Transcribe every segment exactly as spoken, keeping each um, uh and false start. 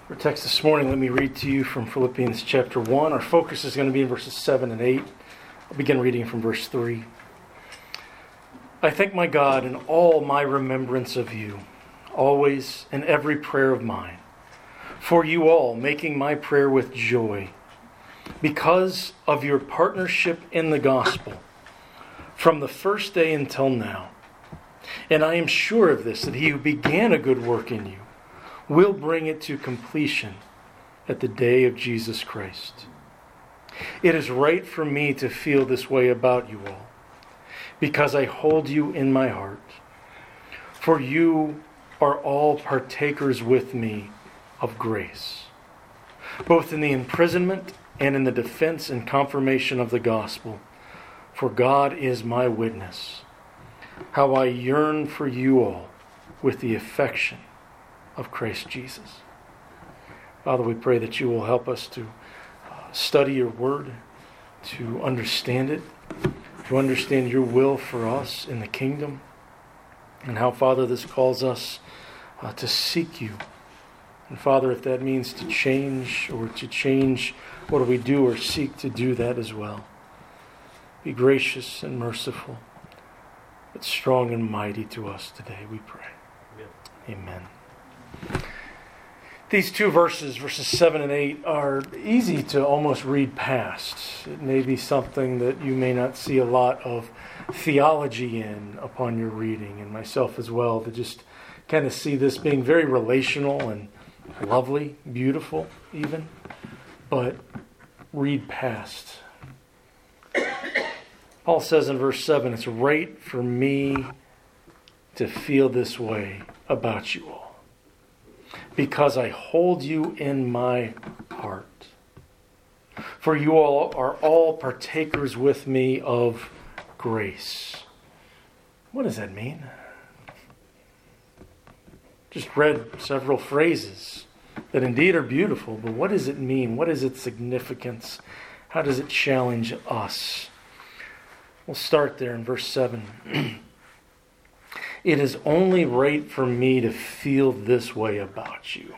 Our text this morning, let me read to you from Philippians chapter one. Our focus is going to be in verses seven and eight. I'll begin reading from verse three. I thank my God in all my remembrance of you, always in every prayer of mine, for you all, making my prayer with joy, because of your partnership in the gospel, from the first day until now. And I am sure of this, that he who began a good work in you will bring it to completion at the day of Jesus Christ. It is right for me to feel this way about you all, because I hold you in my heart. For you are all partakers with me of grace, both in the imprisonment and in the defense and confirmation of the gospel. For God is my witness, how I yearn for you all with the affection of Christ Jesus. Father, we pray that you will help us to uh, study your word, to understand it, to understand your will for us in the kingdom, and how, Father, this calls us uh, to seek you. And Father, if that means to change or to change what do we do or seek to do that as well. Be gracious and merciful, but strong and mighty to us today, we pray. Amen. Amen. These two verses, verses seven and eight, are easy to almost read past. It may be something that you may not see a lot of theology in upon your reading, and myself as well, to just kind of see this being very relational and lovely, beautiful even, but read past. Paul says in verse seven, it's right for me to feel this way about you all, because I hold you in my heart. For you all are all partakers with me of grace. What does that mean? Just read several phrases that indeed are beautiful, but what does it mean? What is its significance? How does it challenge us? We'll start there in verse seven. It is only right for me to feel this way about you.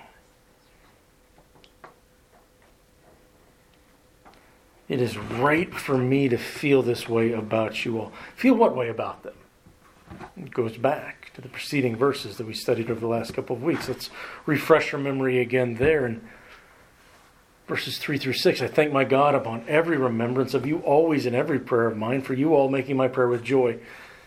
It is right for me to feel this way about you all. Feel what way about them? It goes back to the preceding verses that we studied over the last couple of weeks. Let's refresh our memory again there in verses three through six. I thank my God upon every remembrance of you, always in every prayer of mine, for you all, making my prayer with joy.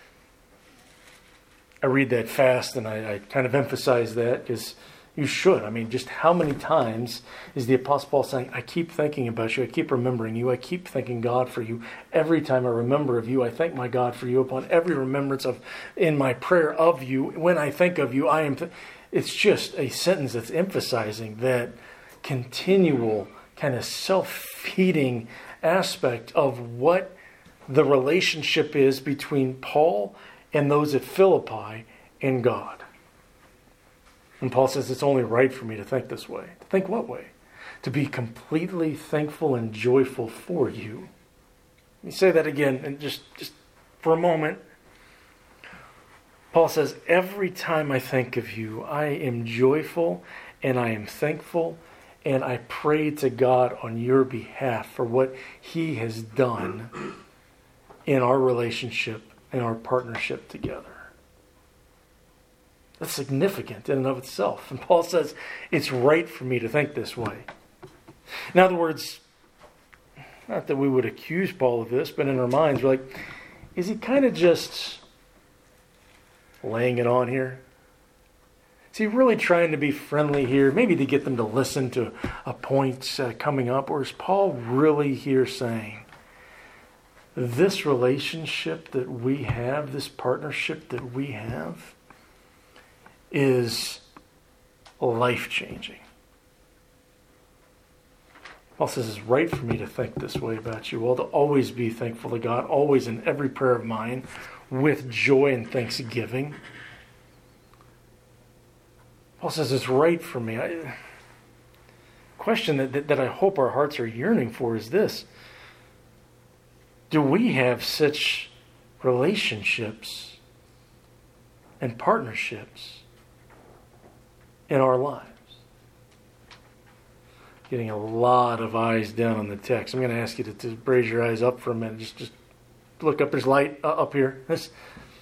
I read that fast, and I, I kind of emphasize that because you should. I mean, just how many times is the Apostle Paul saying, I keep thinking about you, I keep remembering you, I keep thanking God for you. Every time I remember of you, I thank my God for you. Upon every remembrance of, in my prayer of you, when I think of you, I am... Th- it's just a sentence that's emphasizing that continual kind of self-feeding aspect of what the relationship is between Paul and those at Philippi and God. And Paul says it's only right for me to think this way. To think what way? To be completely thankful and joyful for you. Let me say that again, and just, just for a moment. Paul says, every time I think of you, I am joyful and I am thankful, and I pray to God on your behalf for what he has done in our relationship and our partnership together. That's significant in and of itself. And Paul says, it's right for me to think this way. In other words, not that we would accuse Paul of this, but in our minds, we're like, is he kind of just laying it on here? Is he really trying to be friendly here, maybe to get them to listen to a point uh, coming up? Or is Paul really here saying, this relationship that we have, this partnership that we have, is life-changing? Paul says it's right for me to think this way about you all, to always be thankful to God, always in every prayer of mine, with joy and thanksgiving. Paul says it's right for me. I, question that, that, that I hope our hearts are yearning for is this. Do we have such relationships and partnerships in our lives? getting a lot of eyes down on the text. I'm going to ask you to, to raise your eyes up for a minute. Just, just look up. There's light uh, up here. This,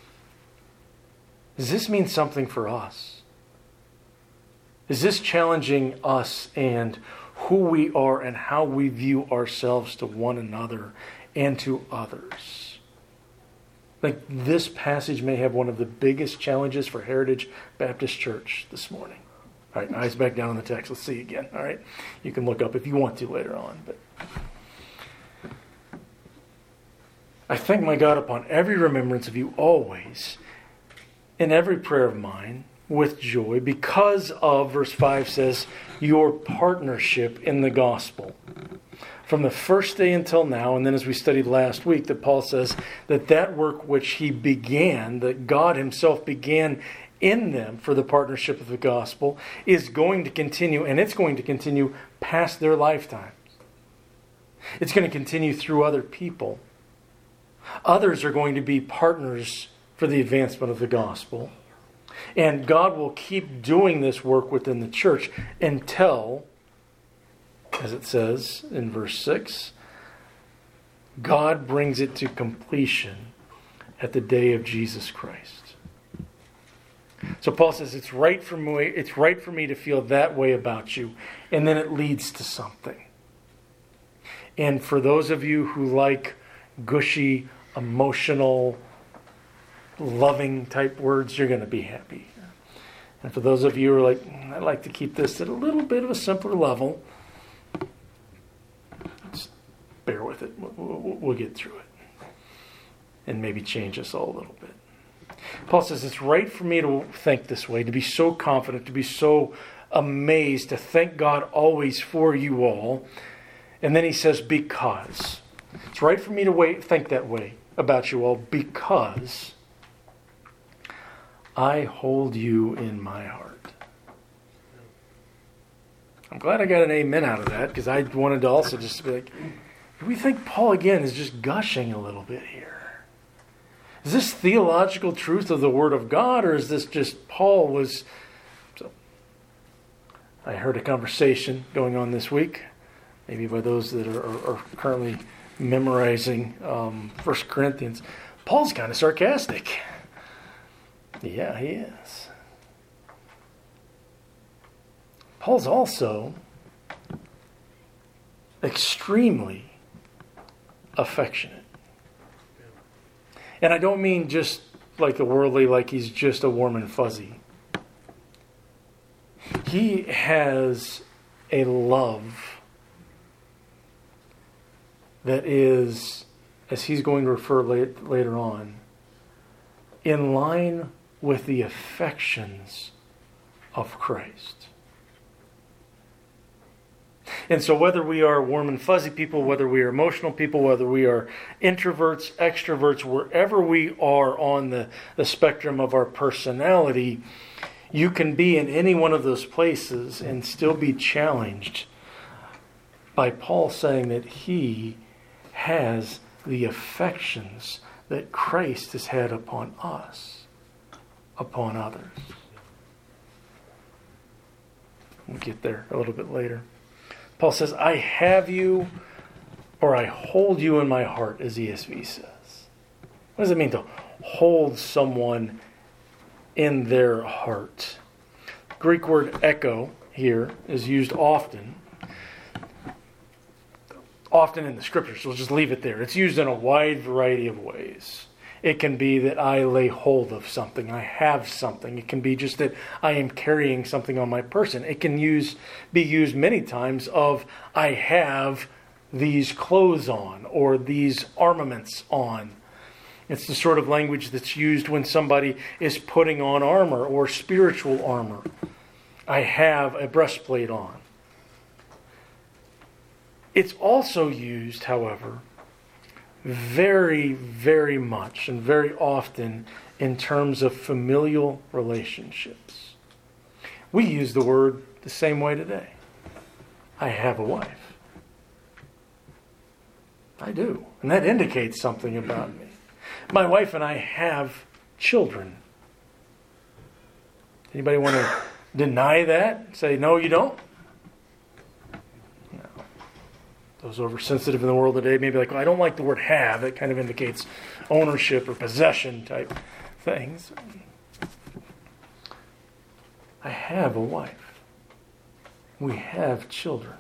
does this mean something for us? Is this challenging us and who we are and how we view ourselves to one another and to others? Like, this passage may have one of the biggest challenges for Heritage Baptist Church this morning. All right, eyes back down on the text. Let's see again. All right, you can look up if you want to later on. But I thank my God upon every remembrance of you always, in every prayer of mine, with joy, because of, verse five says, your partnership in the gospel. From the first day until now, and then as we studied last week, that Paul says that that work which he began, that God himself began in them for the partnership of the gospel, is going to continue, and it's going to continue past their lifetimes. It's going to continue through other people. Others are going to be partners for the advancement of the gospel. And God will keep doing this work within the church until, as it says in verse six, God brings it to completion at the day of Jesus Christ. So Paul says it's right for me, it's right for me to feel that way about you. And then it leads to something. And for those of you who like gushy, emotional, loving type words, you're going to be happy. And for those of you who are like, I'd like to keep this at a little bit of a simpler level, just bear with it. We'll, we'll get through it. And maybe change us all a little bit. Paul says it's right for me to think this way, to be so confident, to be so amazed, to thank God always for you all. And then he says, because. It's right for me to wait, think that way about you all, because I hold you in my heart. I'm glad I got an amen out of that, because I wanted to also just be like, do we think Paul again is just gushing a little bit here? Is this theological truth of the Word of God, or is this just Paul was... So, I heard a conversation going on this week, maybe by those that are, are, are currently memorizing um, First Corinthians. Paul's kind of sarcastic. Yeah, he is. Paul's also extremely affectionate. And I don't mean just like the worldly, like he's just a warm and fuzzy. He has a love that is, as he's going to refer late, later on, in line with the affections of Christ. And so whether we are warm and fuzzy people, whether we are emotional people, whether we are introverts, extroverts, wherever we are on the, the spectrum of our personality, you can be in any one of those places and still be challenged by Paul saying that he has the affections that Christ has had upon us, upon others. We'll get there a little bit later. Paul says, I have you, or I hold you in my heart, as E S V says. What does it mean to hold someone in their heart? The Greek word echo here is used often. Often in the scriptures. We'll just leave it there. It's used in a wide variety of ways. It can be that I lay hold of something. I have something. It can be just that I am carrying something on my person. It can use be used many times of I have these clothes on or these armaments on. It's the sort of language that's used when somebody is putting on armor or spiritual armor. I have a breastplate on. It's also used, however, very, very much and very often in terms of familial relationships. We use the word the same way today. I have a wife. I do. And that indicates something about me. My wife and I have children. Anybody want to deny that? Say, no, you don't? Those oversensitive in the world today may be like, well, I don't like the word have. It kind of indicates ownership or possession type things. I have a wife. We have children.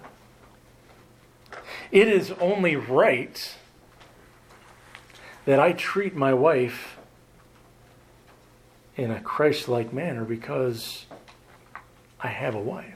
It is only right that I treat my wife in a Christ-like manner because I have a wife.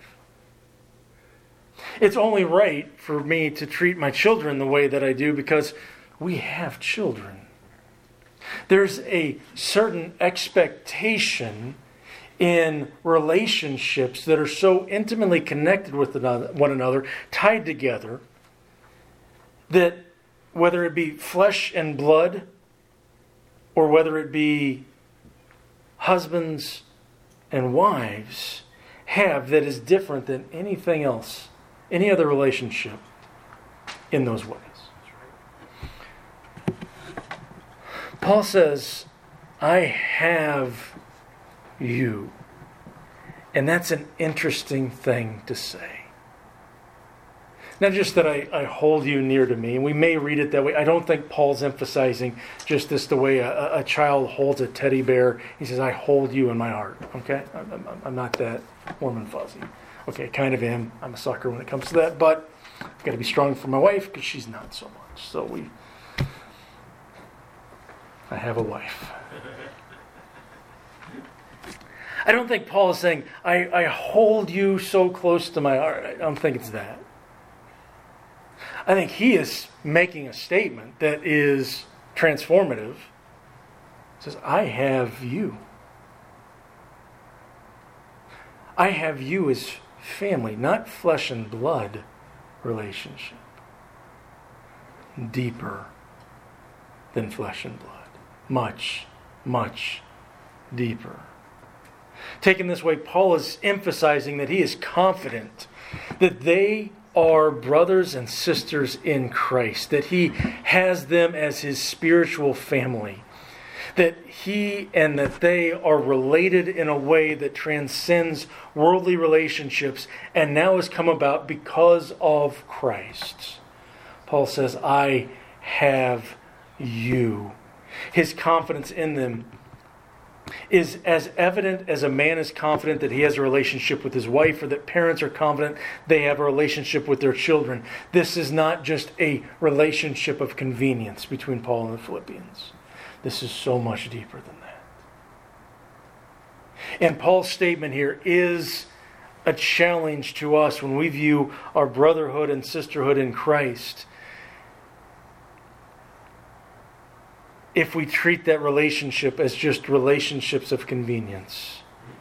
It's only right for me to treat my children the way that I do because we have children. There's a certain expectation in relationships that are so intimately connected with one another, tied together, that whether it be flesh and blood or whether it be husbands and wives have, that is different than anything else, any other relationship in those ways. Paul says, I have you. And that's an interesting thing to say. Not just that I, I hold you near to me, and we may read it that way. I don't think Paul's emphasizing just this the way a, a child holds a teddy bear. He says, I hold you in my heart. Okay? I'm, I'm, I'm not that warm and fuzzy. Okay, kind of am. I'm a sucker when it comes to that, but I've got to be strong for my wife because she's not so much. So we, I have a wife. I don't think Paul is saying, I, I hold you so close to my heart. I don't think it's that. I think he is making a statement that is transformative. He says, I have you. I have you as family, not flesh and blood relationship. Deeper than flesh and blood. Much, much deeper. Taken this way, Paul is emphasizing that he is confident that they are brothers and sisters in Christ, that he has them as his spiritual family, that he and that they are related in a way that transcends worldly relationships and now has come about because of Christ. Paul says, I have you. His confidence in them is as evident as a man is confident that he has a relationship with his wife, or that parents are confident they have a relationship with their children. This is not just a relationship of convenience between Paul and the Philippians. This is so much deeper than that. And Paul's statement here is a challenge to us when we view our brotherhood and sisterhood in Christ. If we treat that relationship as just relationships of convenience.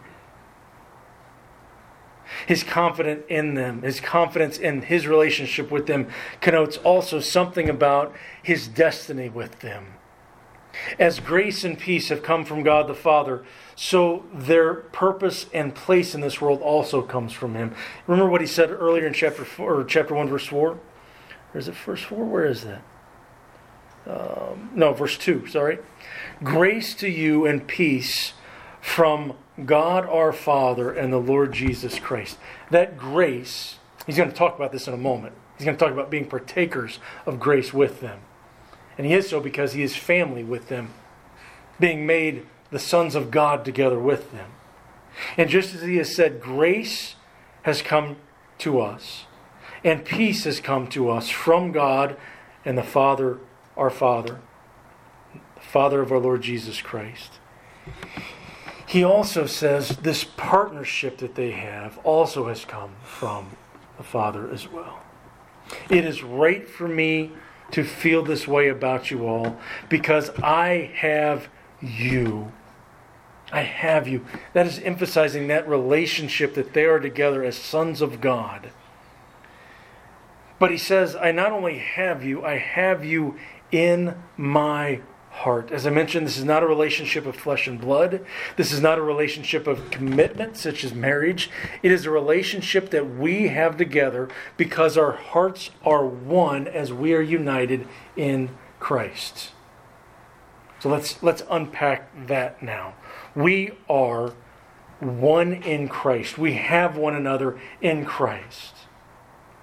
His confidence in them, his confidence in his relationship with them connotes also something about his destiny with them. As grace and peace have come from God the Father, so their purpose and place in this world also comes from him. Remember what he said earlier in chapter four, or chapter one, verse four? Or is it verse four? Where is that? Um, no, verse two, sorry. Grace to you and peace from God our Father and the Lord Jesus Christ. That grace, he's going to talk about this in a moment. He's going to talk about being partakers of grace with them. And he is so because he is family with them, being made the sons of God together with them. And just as he has said, grace has come to us, and peace has come to us from God and the Father, our Father, the Father of our Lord Jesus Christ. He also says this partnership that they have also has come from the Father as well. It is right for me to feel this way about you all because I have you. I have you. That is emphasizing that relationship that they are together as sons of God. But he says, I not only have you, I have you in my heart. As I mentioned, this is not a relationship of flesh and blood. This is not a relationship of commitment, such as marriage. It is a relationship that we have together because our hearts are one as we are united in Christ. So let's let's unpack that now. We are one in Christ. We have one another in Christ.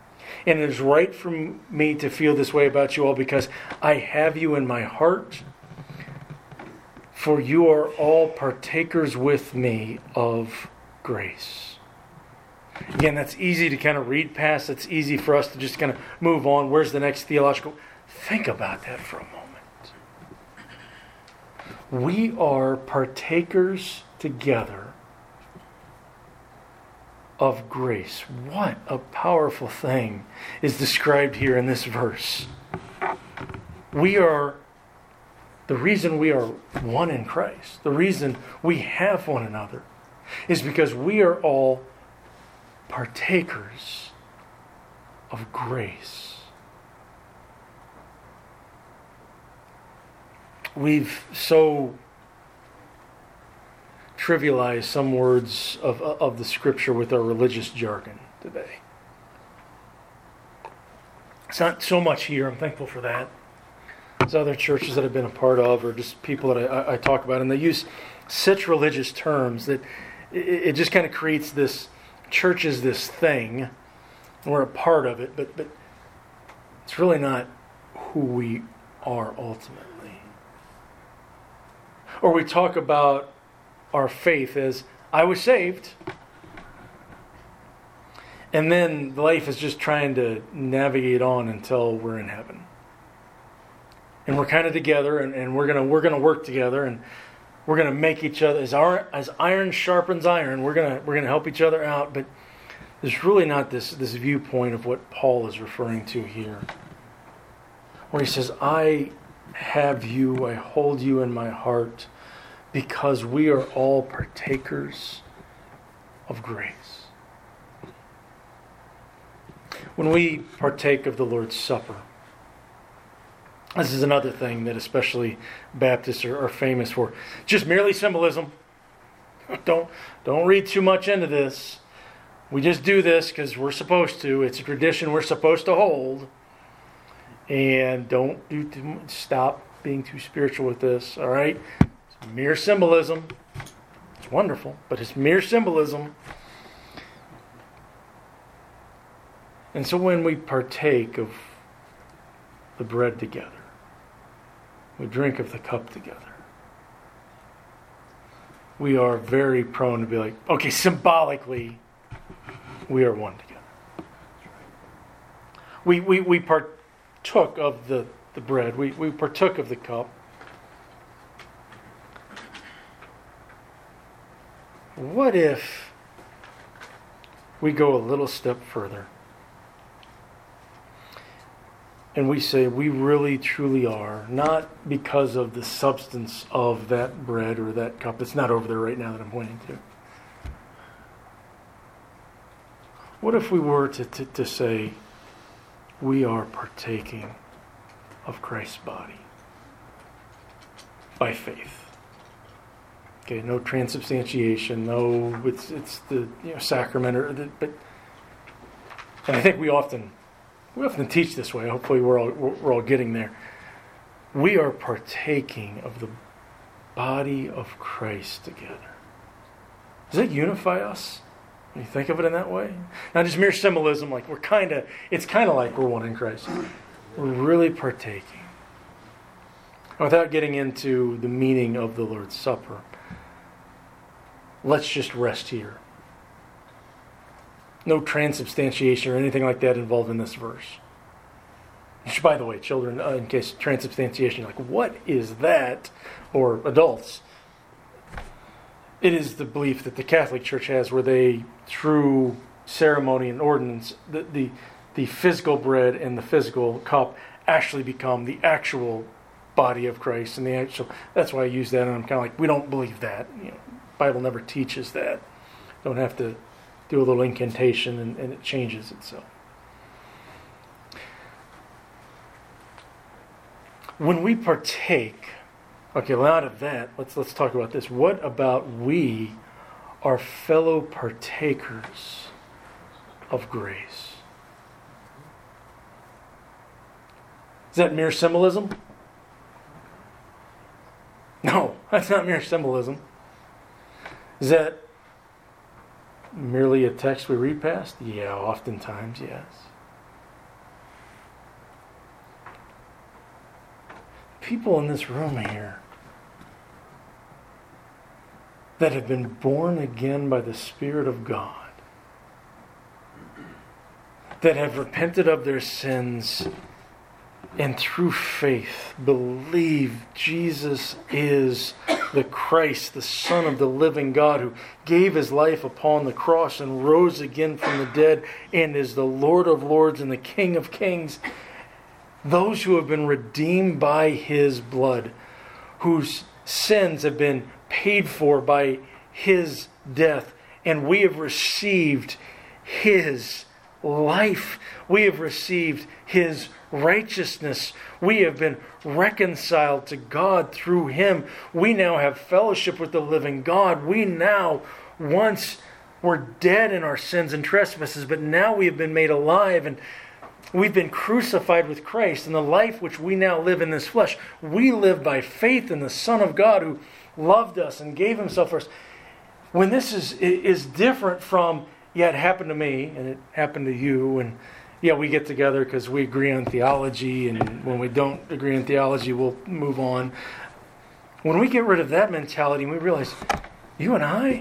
And it is right for me to feel this way about you all because I have you in my heart. For you are all partakers with me of grace. Again, that's easy to kind of read past. It's easy for us to just kind of move on. Where's the next theological? Think about that for a moment. We are partakers together of grace. What a powerful thing is described here in this verse. We are, the reason we are one in Christ, the reason we have one another, is because we are all partakers of grace. We've so trivialized some words of, of the Scripture with our religious jargon today. It's not so much here. I'm thankful for that. There's other churches that I've been a part of, or just people that I, I talk about, and they use such religious terms that it, it just kind of creates this, church is this thing, and we're a part of it, but, but it's really not who we are ultimately. Or we talk about our faith as, I was saved, and then life is just trying to navigate on until we're in heaven. And we're kind of together, and, and we're gonna we're gonna work together, and we're gonna make each other as iron as iron sharpens iron. We're gonna we're gonna help each other out. But there's really not this this viewpoint of what Paul is referring to here, where he says, "I have you, I hold you in my heart, because we are all partakers of grace." When we partake of the Lord's Supper, this is another thing that especially Baptists are, are famous for. Just merely symbolism. Don't, don't read too much into this. We just do this because we're supposed to. It's a tradition we're supposed to hold. And don't do too much, stop being too spiritual with this. All right? It's mere symbolism. It's wonderful, but it's mere symbolism. And so when we partake of the bread together, we drink of the cup together, we are very prone to be like, okay, symbolically, we are one together. We we, we partook of the, the bread. We, we partook of the cup. What if we go a little step further and we say we really truly are, not because of the substance of that bread or that cup. It's not over there right now that I'm pointing to. What if we were to, to, to say we are partaking of Christ's body by faith? Okay, no transubstantiation, no, it's it's the you know sacrament, or the, but and I think we often we often teach this way. Hopefully, we're all we're all getting there. We are partaking of the body of Christ together. Does that unify us when you think of it in that way? Not just mere symbolism. Like we're kind of, it's kind of like we're one in Christ. We're really partaking. Without getting into the meaning of the Lord's Supper, let's just rest here. No transubstantiation or anything like that involved in this verse. Which, by the way, children, uh, in case transubstantiation, you're like, what is that? Or adults. It is the belief that the Catholic Church has where they, through ceremony and ordinance, the, the, the physical bread and the physical cup actually become the actual body of Christ. And the actual, that's why I use that, and I'm kind of like, we don't believe that. You know, the Bible never teaches that. Don't have to do a little incantation and, and it changes itself. When we partake, okay, well, out of that, let's let's talk about this. What about we are fellow partakers of grace? Is that mere symbolism? No, that's not mere symbolism. Is that merely a text we read past? Yeah, oftentimes, yes. people in this room here that have been born again by the Spirit of God, that have repented of their sins and through faith believe Jesus is the Christ, the Son of the living God, who gave his life upon the cross and rose again from the dead and is the Lord of lords and the King of kings. Those who have been redeemed by his blood, whose sins have been paid for by his death, and we have received his life. We have received his righteousness. We have been reconciled to God through him. We now have fellowship with the living God. We now once were dead in our sins and trespasses, but now we have been made alive, and we've been crucified with Christ. And the life which we now live in this flesh, we live by faith in the Son of God who loved us and gave himself for us. When this is is different from, yeah, it happened to me and it happened to you, and yeah, we get together because we agree on theology, and when we don't agree on theology, we'll move on. When we get rid of that mentality and we realize, you and I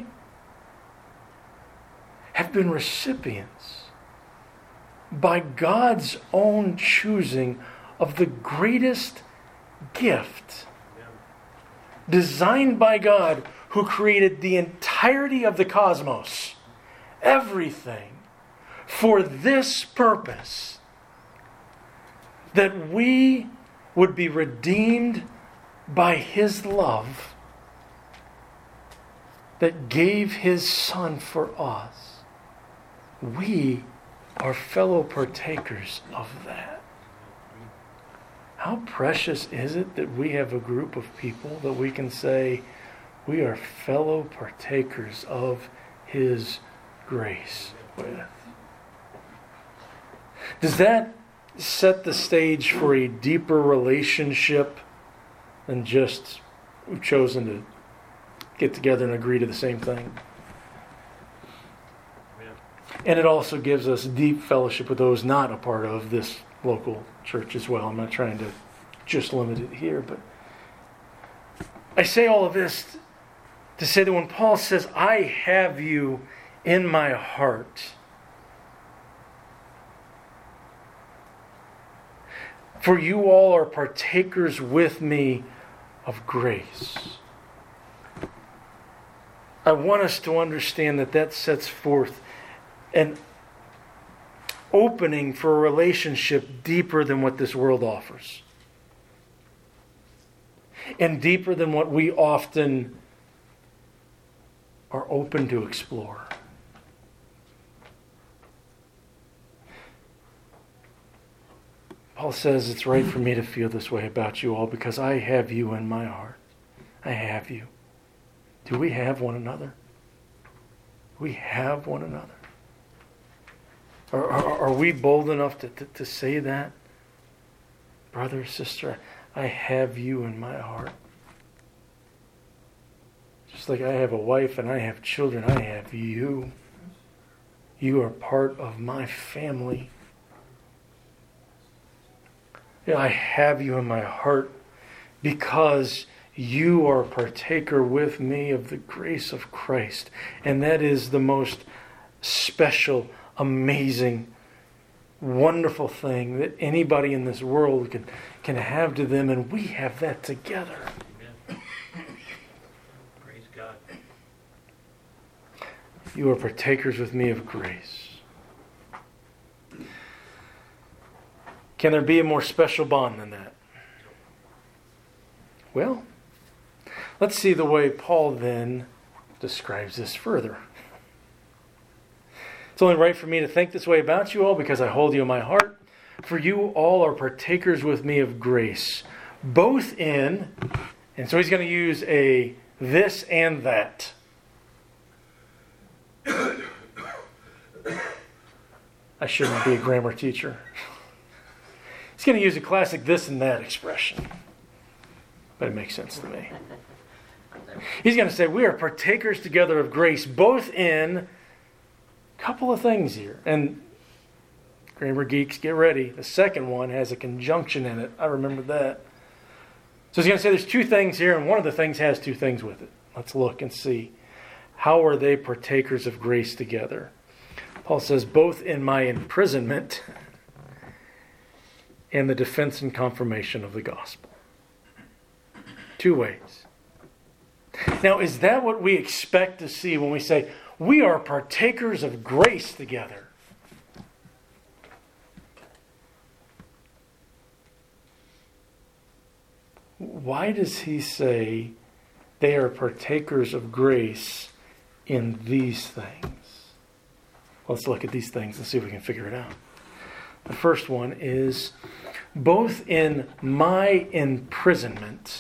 have been recipients by God's own choosing of the greatest gift, designed by God, who created the entirety of the cosmos, everything, for this purpose, that we would be redeemed by his love that gave his Son for us. We are fellow partakers of that. How precious is it that we have a group of people that we can say, we are fellow partakers of his grace with. Does that set the stage for a deeper relationship than just we've chosen to get together and agree to the same thing? And it also gives us deep fellowship with those not a part of this local church as well. I'm not trying to just limit it here, but I say all of this to say that when Paul says, I have you in my heart, for you all are partakers with me of grace. I want us to understand that that sets forth an opening for a relationship deeper than what this world offers. And deeper than what we often are open to explore. Paul says it's right for me to feel this way about you all because I have you in my heart. I have you. Do we have one another? We have one another. Are, are, are we bold enough to, to, to say that? Brother, sister, I have you in my heart. Just like I have a wife and I have children, I have you. You are part of my family. Yeah, I have you in my heart because you are a partaker with me of the grace of Christ. And that is the most special, amazing, wonderful thing that anybody in this world can, can have to them. And we have that together. Amen. Praise God. You are partakers with me of grace. Can there be a more special bond than that? Well, let's see the way Paul then describes this further. It's only right for me to think this way about you all because I hold you in my heart. For you all are partakers with me of grace, both in, and so he's going to use a this and that. I shouldn't be a grammar teacher. He's going to use a classic this and that expression. But it makes sense to me. He's going to say, we are partakers together of grace, both in a couple of things here. And grammar geeks, get ready. The second one has a conjunction in it. I remember that. So he's going to say there's two things here, and one of the things has two things with it. Let's look and see. How are they partakers of grace together? Paul says, both in my imprisonment and the defense and confirmation of the gospel. Two ways. Now, is that what we expect to see when we say, we are partakers of grace together? Why does he say they are partakers of grace in these things? Let's look at these things and see if we can figure it out. The first one is, both in my imprisonment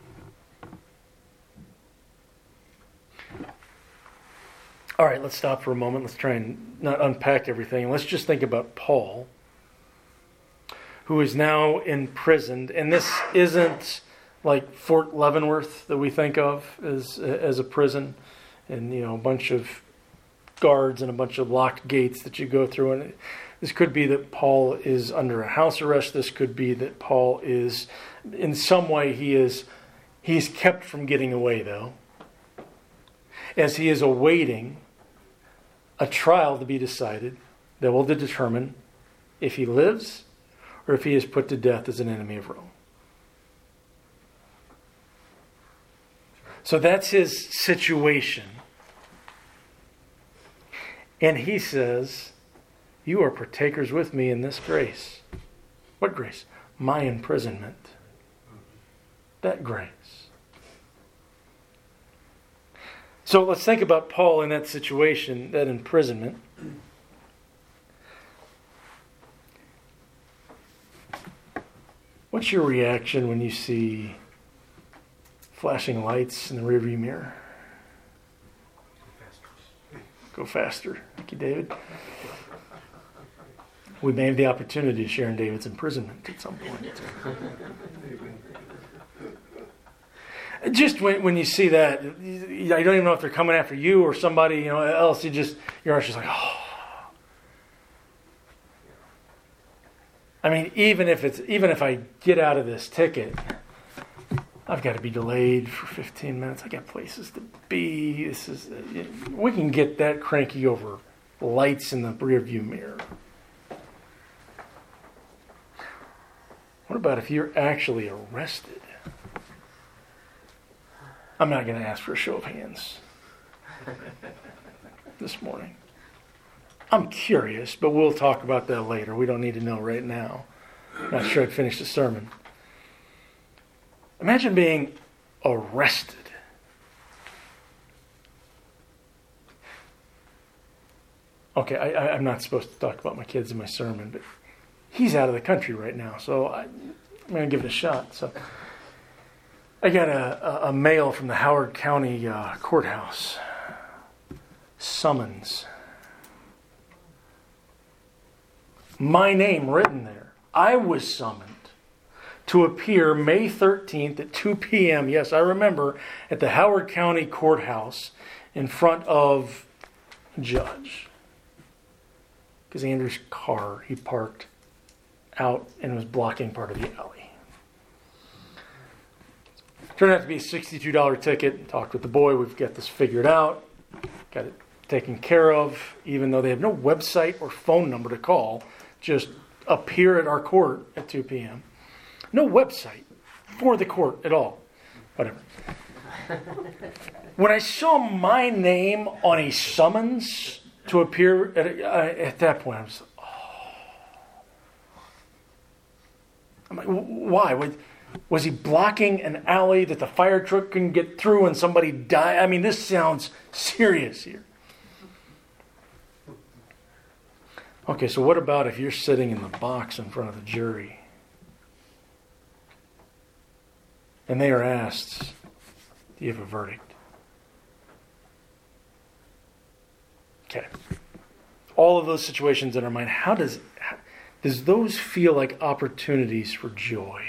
All right, let's stop for a moment. Let's try and not unpack everything. Let's just think about Paul, who is now imprisoned. And this isn't like Fort Leavenworth that we think of as as a prison, and you know a bunch of guards and a bunch of locked gates that you go through. And this could be that Paul is under a house arrest. This could be that Paul is, in some way, he is he's kept from getting away, though, as he is awaiting a trial to be decided that will determine if he lives or if he is put to death as an enemy of Rome. So that's his situation. And he says, you are partakers with me in this grace. What grace? My imprisonment. That grace. So let's think about Paul in that situation, that imprisonment. What's your reaction when you see flashing lights in the rearview mirror? Go faster. Thank you, David. We may have the opportunity to share in David's imprisonment at some point. Just when when you see that, I don't even know if they're coming after you or somebody, you know, else. You just your heart's just like, oh. I mean, even if it's even if I get out of this ticket, I've got to be delayed for fifteen minutes. I got places to be. This is we can get that cranky over lights in the rearview mirror. What about if you're actually arrested? I'm not going to ask for a show of hands this morning. I'm curious, but we'll talk about that later. We don't need to know right now. I'm not sure I'd finish the sermon. Imagine being arrested. Okay, I, I, I'm not supposed to talk about my kids in my sermon, but he's out of the country right now, so I, I'm going to give it a shot. So I got a, a, a mail from the Howard County uh, courthouse. Summons. My name written there. I was summoned to appear May thirteenth at two p.m. Yes, I remember, at the Howard County Courthouse in front of a judge. Because Andrew's car, he parked out and was blocking part of the alley. Turned out to be a sixty-two dollars ticket. Talked with the boy. We've got this figured out. Got it taken care of, even though they have no website or phone number to call. Just appear at our court at two p.m. No website for the court at all. Whatever. When I saw my name on a summons to appear at, uh, at that point, I was like, oh. I'm like, why? Was, was he blocking an alley that the fire truck couldn't get through and somebody died? I mean, this sounds serious here. Okay, so what about if you're sitting in the box in front of the jury and they are asked, do you have a verdict? Okay. All of those situations in our mind, how does how, does those feel like opportunities for joy?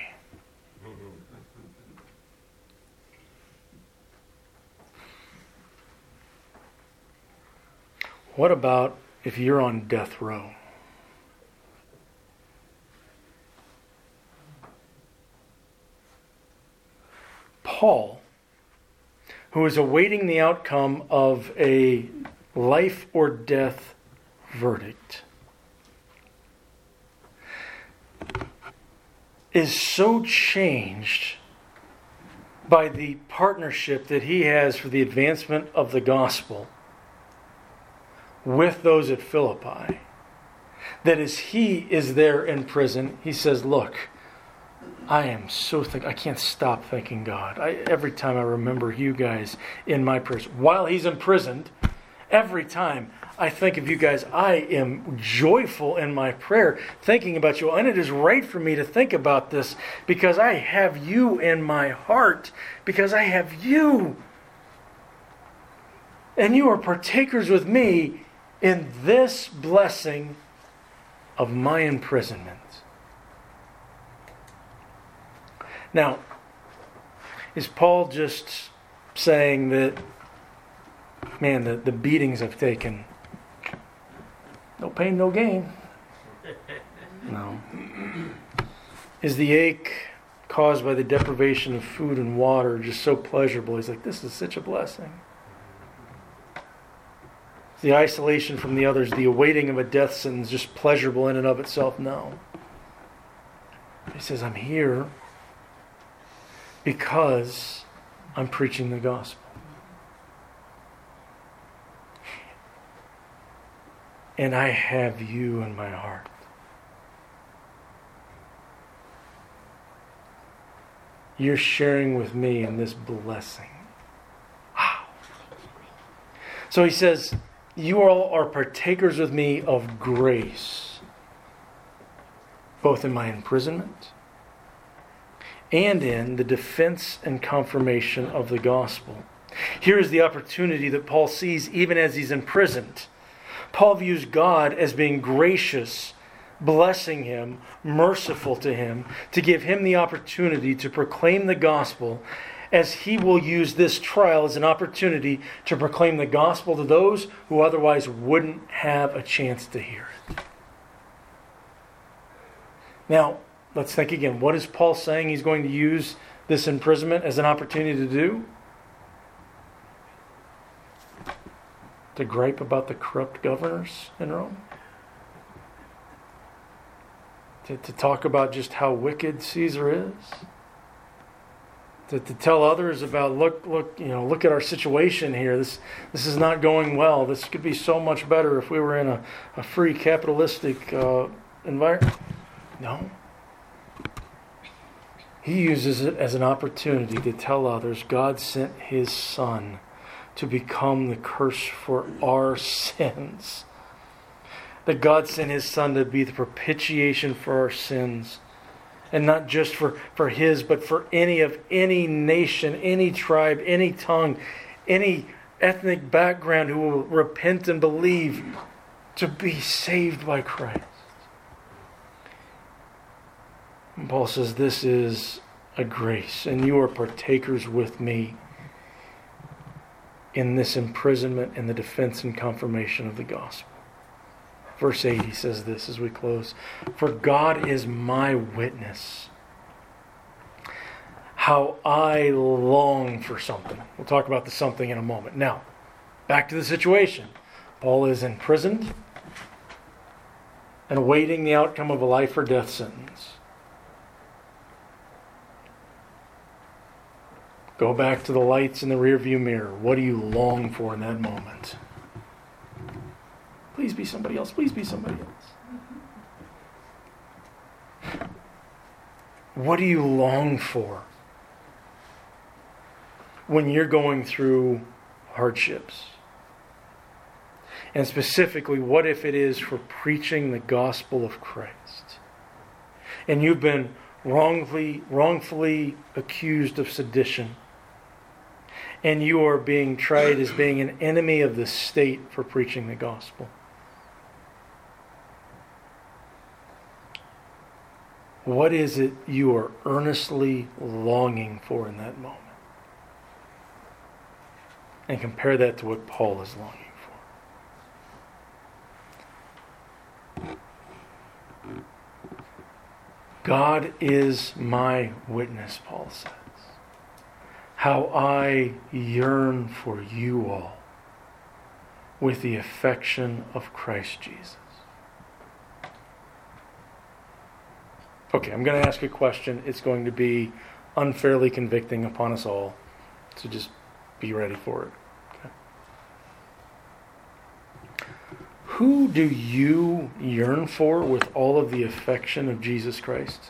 What about if you're on death row? Paul, who is awaiting the outcome of a life or death verdict, is so changed by the partnership that he has for the advancement of the gospel with those at Philippi, that as he is there in prison, he says, look, I am so think I can't stop thanking God. I, every time I remember you guys in my prayers, while he's imprisoned, every time I think of you guys, I am joyful in my prayer, thinking about you. And it is right for me to think about this because I have you in my heart, because I have you. And you are partakers with me in this blessing of my imprisonment. Now, is Paul just saying that, man, the, the beatings I've taken, no pain, no gain? No. Is the ache caused by the deprivation of food and water just so pleasurable? He's like, this is such a blessing. Is the isolation from the others, the awaiting of a death sentence, just pleasurable in and of itself? No. He says, I'm here because I'm preaching the gospel. And I have you in my heart. You're sharing with me in this blessing. Wow. So he says, you all are partakers with me of grace, both in my imprisonment and in the defense and confirmation of the gospel. Here is the opportunity that Paul sees even as he's imprisoned. Paul views God as being gracious, blessing him, merciful to him, to give him the opportunity to proclaim the gospel, as he will use this trial as an opportunity to proclaim the gospel to those who otherwise wouldn't have a chance to hear it. Now, let's think again. What is Paul saying he's going to use this imprisonment as an opportunity to do? To gripe about the corrupt governors in Rome? To, to talk about just how wicked Caesar is? To, to tell others about, look, look, you know, look at our situation here. This this is not going well. This could be so much better if we were in a, a free capitalistic uh, environment. No. He uses it as an opportunity to tell others God sent His Son to become the curse for our sins. That God sent His Son to be the propitiation for our sins. And not just for, for His, but for any of any nation, any tribe, any tongue, any ethnic background who will repent and believe to be saved by Christ. And Paul says, this is a grace, and you are partakers with me in this imprisonment and the defense and confirmation of the gospel. Verse eight, he says this as we close. For God is my witness, how I long for something. We'll talk about the something in a moment. Now, back to the situation. Paul is imprisoned and awaiting the outcome of a life or death sentence. Go back to the lights in the rearview mirror. What do you long for in that moment? Please be somebody else. Please be somebody else. What do you long for when you're going through hardships? And specifically, what if it is for preaching the gospel of Christ? And you've been wrongfully, wrongfully accused of sedition. And you are being tried as being an enemy of the state for preaching the gospel. What is it you are earnestly longing for in that moment? And compare that to what Paul is longing for. God is my witness, Paul says. how I yearn for you all with the affection of Christ Jesus. Okay, I'm going to ask a question. It's going to be unfairly convicting upon us all. So just be ready for it. Okay. Who do you yearn for with all of the affection of Jesus Christ?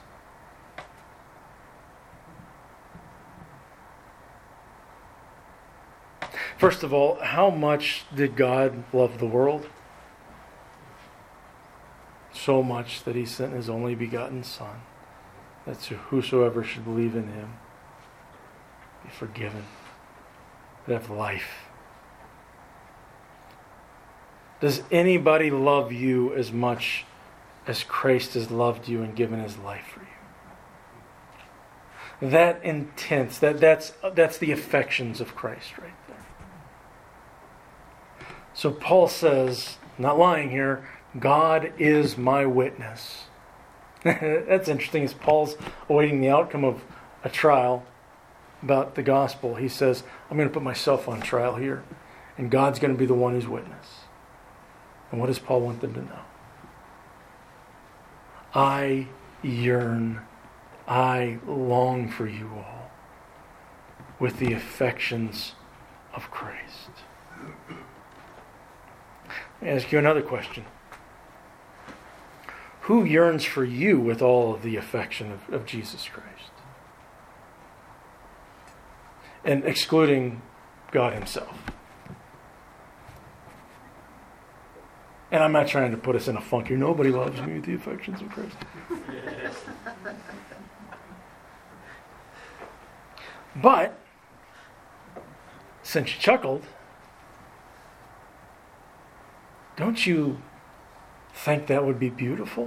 First of all, how much did God love the world? So much that He sent His only begotten Son, that whosoever should believe in Him be forgiven, but have life. Does anybody love you as much as Christ has loved you and given His life for you? That intense, that, that's, that's the affections of Christ right there. So Paul says, not lying here, God is my witness. That's interesting. As Paul's awaiting the outcome of a trial about the gospel, he says, I'm going to put myself on trial here, and God's going to be the one who's witness. And what does Paul want them to know? I yearn, I long for you all with the affections of Christ. Let me ask you another question. Who yearns for you with all of the affection of, of Jesus Christ? And excluding God Himself. And I'm not trying to put us in a funk here. Nobody loves me with the affections of Christ. But, since you chuckled, don't you think that would be beautiful?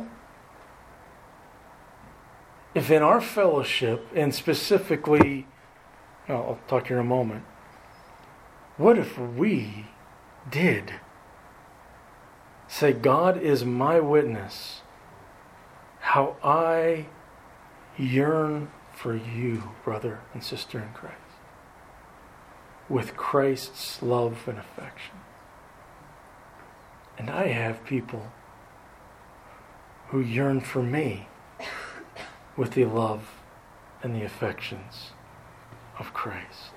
If in our fellowship, and specifically, well, I'll talk here in a moment, what if we did say, God is my witness, how I yearn for you, brother and sister in Christ, with Christ's love and affection. And I have people who yearn for me with the love and the affections of Christ.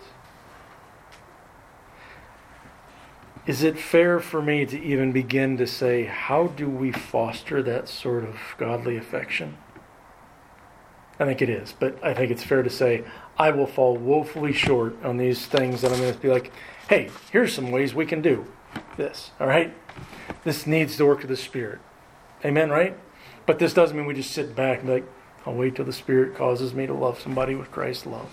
Is it fair for me to even begin to say, how do we foster that sort of godly affection? I think it is, but I think it's fair to say, I will fall woefully short on these things that I'm going to be like, hey, here's some ways we can do this, all right? This needs the work of the Spirit. Amen, right? But this doesn't mean we just sit back and be like, I'll wait till the Spirit causes me to love somebody with Christ's love.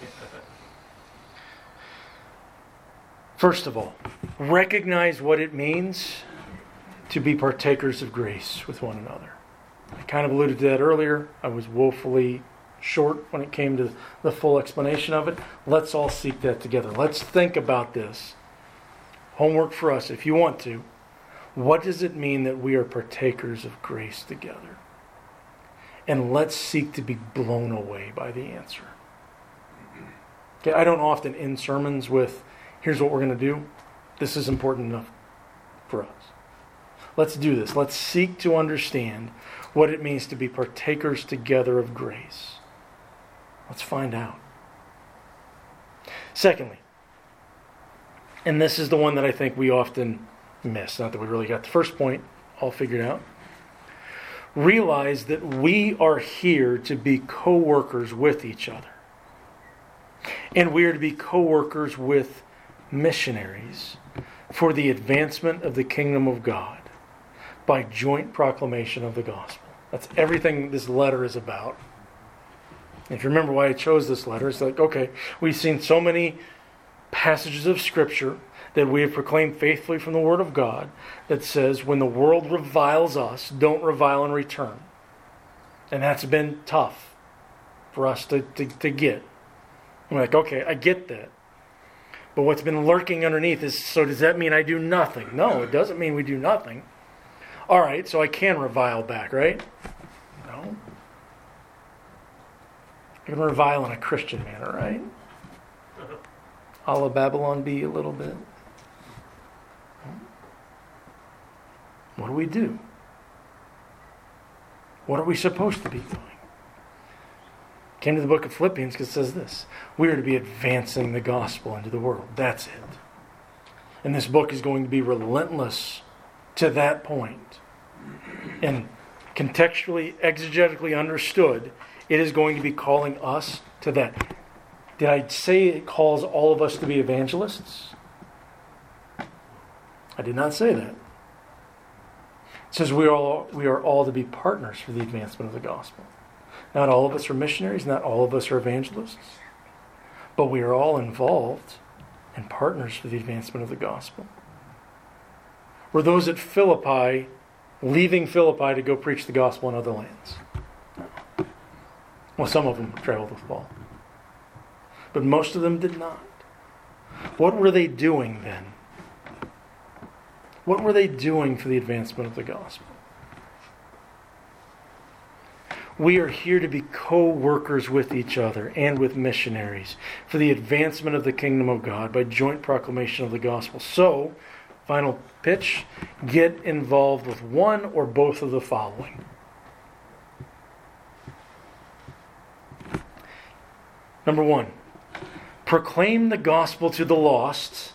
First of all, recognize what it means to be partakers of grace with one another. I kind of alluded to that earlier. I was woefully short when it came to the full explanation of it. Let's all seek that together. Let's think about this. Homework for us, if you want to. What does it mean that we are partakers of grace together? And let's seek to be blown away by the answer. Okay, I don't often end sermons with, here's what we're going to do. This is important enough for us. Let's do this. Let's seek to understand what it means to be partakers together of grace. Let's find out. Secondly, and this is the one that I think we often miss, not that we really got the first point all figured out. Realize that we are here to be co-workers with each other. And we are to be co-workers with missionaries for the advancement of the kingdom of God by joint proclamation of the gospel. That's everything this letter is about. If you remember why I chose this letter, it's like, okay, we've seen so many passages of Scripture that we have proclaimed faithfully from the Word of God that says when the world reviles us, don't revile in return. And that's been tough for us to, to, to get. I'm like, okay, I get that. But what's been lurking underneath is, so does that mean I do nothing? No, it doesn't mean we do nothing. All right, so I can revile back, right? No. I can revile in a Christian manner, right? a la Babylon Bee a little bit? What do we do? What are we supposed to be doing? Came to the book of Philippians because it says this. We are to be advancing the gospel into the world. That's it. And this book is going to be relentless to that point. And contextually, exegetically understood, it is going to be calling us to that. Did I say it calls all of us to be evangelists? I did not say that. It says we are all, we are all to be partners for the advancement of the gospel. Not all of us are missionaries, not all of us are evangelists, but we are all involved and partners for the advancement of the gospel. Were those at Philippi leaving Philippi to go preach the gospel in other lands? No. Well, some of them traveled with Paul, but most of them did not. What were they doing then? What were they doing for the advancement of the gospel? We are here to be co-workers with each other and with missionaries for the advancement of the kingdom of God by joint proclamation of the gospel. So, final pitch, get involved with one or both of the following. Number one, proclaim the gospel to the lost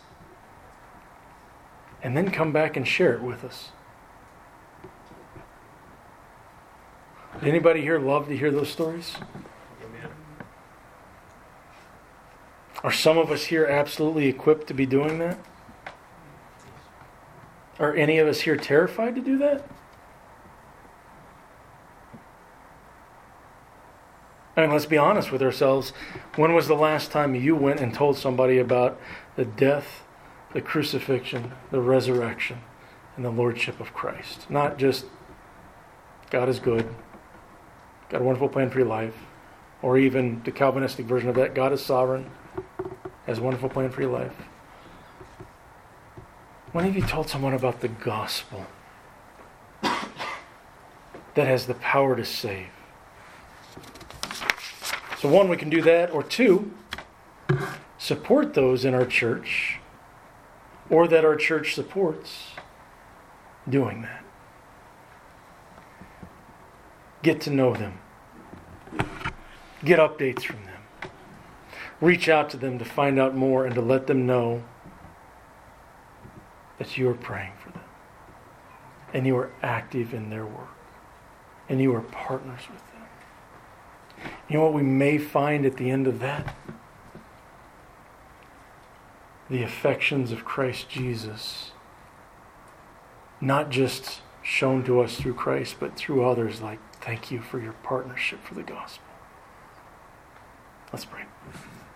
and then come back and share it with us. Would anybody here love to hear those stories? Amen. Are some of us here absolutely equipped to be doing that? Are any of us here terrified to do that? I mean, let's be honest with ourselves. When was the last time you went and told somebody about the death, the crucifixion, the resurrection, and the lordship of Christ? Not just, God is good, got a wonderful plan for your life, or even the Calvinistic version of that, God is sovereign, has a wonderful plan for your life. When have you told someone about the gospel that has the power to save? So one, we can do that, or two, support those in our church or that our church supports doing that. Get to know them. Get updates from them. Reach out to them to find out more and to let them know that you are praying for them. And you are active in their work. And you are partners with them. You know what we may find at the end of that? The affections of Christ Jesus. Not just shown to us through Christ, but through others, like, thank you for your partnership for the gospel. Let's pray.